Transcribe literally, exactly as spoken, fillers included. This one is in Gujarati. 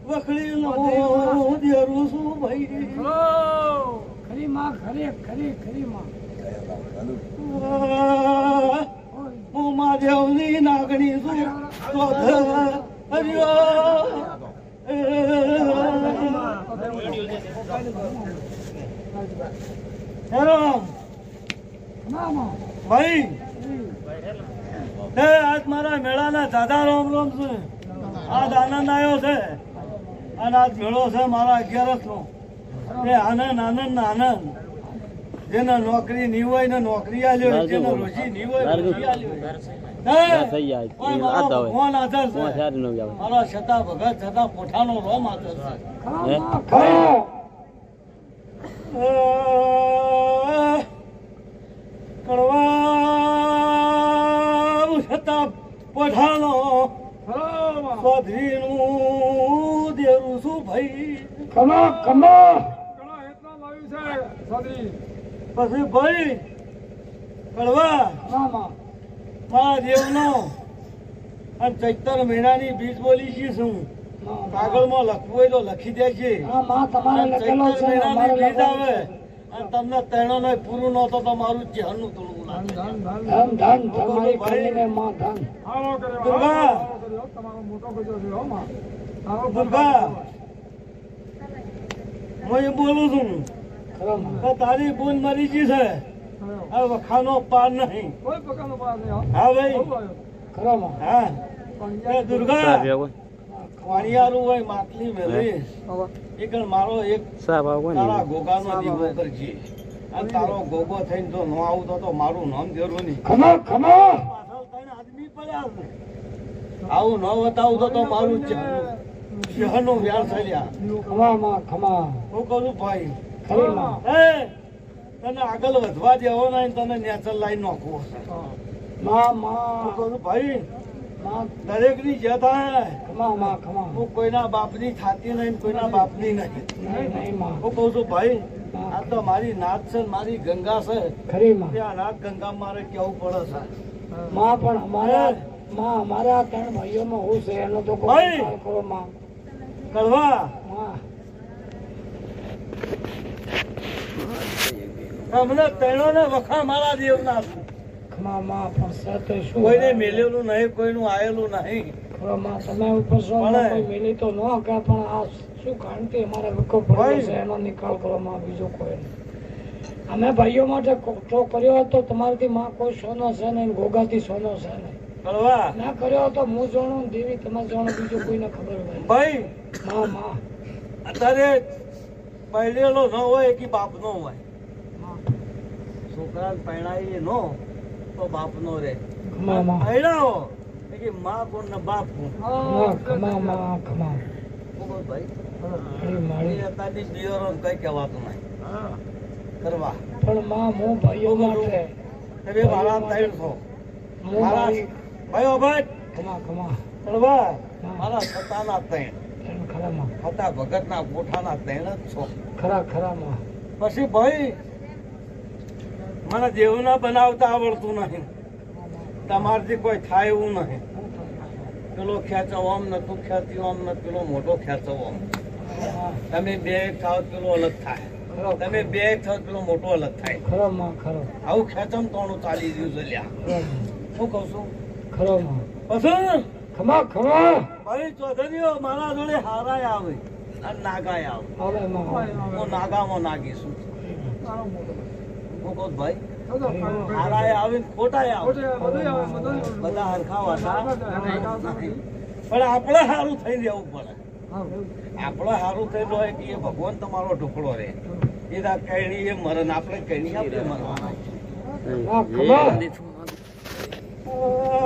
વખડી નો દેરું છું ભાઈ. ખરી માં ખરી ખરી ખરી માં હું મહાદેવની નાગણી છું. ભાઈ આજ મારા મેળાના દાદા રોમ રોમ છે. આજ આનંદ આવ્યો છે અને આજ મેળો છે મારા અગિયારસ નો. એ આનંદ આનંદ ના આનંદ. જેને નોકરી નહીં હોય ને નોકરી આલ્યો, જેને રોજી નહીં હોય રોજી આલ્યો. ભગવાન આધાર છે મારો છતાં ભગત છતાં પોઠાનો રોમ આધાર છે. કડવા છતાં પોઠાનો સ્વધીનું દેરું છું ભાઈ. કમા કમા પછી ભાઈ કડવા મારા દેવનો અને ચૈતર મહિનાની બીજ બોલી છે. શું કાગળમાં લખવું હોય તો લખી દે છે. ચૈતર મહિનાની બીજ આવે અને તમને તેનો ને પૂરું ન તો તમારું જહનનું તોડવું લાગે. દુર્ગા દુર્ગા હું એ બોલું છું તારી બોન મરી ગઈ છે. આ વખાનો પાર નહીં. હા ભાઈ હા દુર્ગા વાણિયારું હોય માટલી મેળવી એક મારો એક તારા ગોગાનો દીવો કરજે. અને તારો ગોગો થઈને જો ન આવું તો મારું નામ દેરું નહીં. પાછળ થઈને આદમી પડ્યા છે. આવું ન બતાવું તો મારું શહેરનું વ્યાર થયા. હું કહું ભાઈ તને આગળ વધવા દેવો નહીં, તને નેચર લાઈન નાખવો છે ભાઈ. દરેક ની જે થાય હું કોઈના બાપની થાતી નહીં, કોઈના બાપની નહીં. હું કઉ છું ભાઈ આ તો મારી નાત છે, મારી ગંગા છે. ત્યાં નાત ગંગા મારે કેવું પડે છે. માં પણ અમારા માં અમારા ત્રણ ભાઈઓમાં હું છે એનો તો કોઈ કરો માં કડવા અમને ત્રણો ને વખા મારા દેવના છે. કોઈને મેલેલું નહીં, કોઈનું આયેલું નહીં. તમે ઉપર મેલી તો ન કે પણ આ શું કાંતિ અમારે વખો પડે છે એનો નિકાલ કરવામાં બીજો કોઈ નહીં. અમે ભાઈઓ માટે તો કર્યો હતો તમારાથી માં કોઈ સોનો છે નહીં, ગોગાથી સોનો છે નહીં. ના કર્યો હતો હું જાણું દેવી તમારે જાણો બીજું કોઈને ખબર હોય ભાઈ. માં માં અત્યારે પહેરેલો ન હોય કે બાપ નો હોય. છોકરા પહેણાય નો તો બાપ નો રે. પહેણાવો કે માં કોણ ને બાપ કોણ. ભાઈ અત્યારની દિયરો કઈ કહેવાતું નહીં કરવા. પણ માં હું ભાઈઓ માટે તમે મારા ત્રણ છો. મારા ભાઈઓ ભાઈ કડવા મારા સતાના ત્રણ હતા ભગત ના ગોઠાના ત્રણ જ છો. ખરા ખરા માં પછી ભાઈ મને દેવના બનાવતા આવડતું નહીં. તમારથી કોઈ થાય એવું નહીં. પેલો ખેંચવો આમ ને તું ખેંચી આમ ને પેલો મોટો ખેંચવો આમ. તમે બે થાવ પેલો અલગ થાય, તમે બે થાવ પેલો મોટો અલગ થાય. આવું ખેંચમ તોણું ચાલી રહ્યું છે. લ્યા શું કઉ છું પછી ભાઈ ચૌધરીઓ મારા જોડે હારાય આવે અને નાગાય આવે. હું નાગામાં નાગીશું. હું કહું ભાઈ હારાય આવે ખોટાય આવે બધા હરખા હતા. પણ આપણે સારું થઈ રહેવું પડે. આપણે સારું થઈ હોય કે એ ભગવાન તમારો ઢોકળો રે. એ કહેણી એ મરણ આપણે કહેણી આપણે મરવાના.